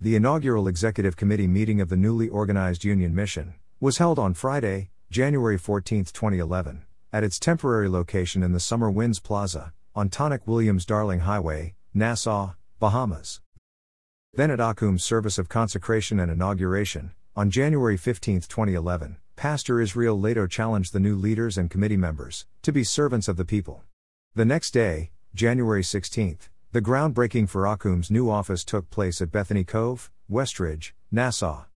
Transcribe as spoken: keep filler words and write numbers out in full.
The inaugural Executive Committee meeting of the newly organized Union Mission was held on Friday, January fourteenth, twenty eleven, at its temporary location in the Summer Winds Plaza, on Tonick-Williams-Darling Highway, Nassau, Bahamas. Then at Akum's service of consecration and inauguration, on January fifteenth, twenty eleven, Pastor Israel Lato challenged the new leaders and committee members to be servants of the people. The next day, January sixteenth, the groundbreaking for Akum's new office took place at Bethany Cove, Westridge, Nassau.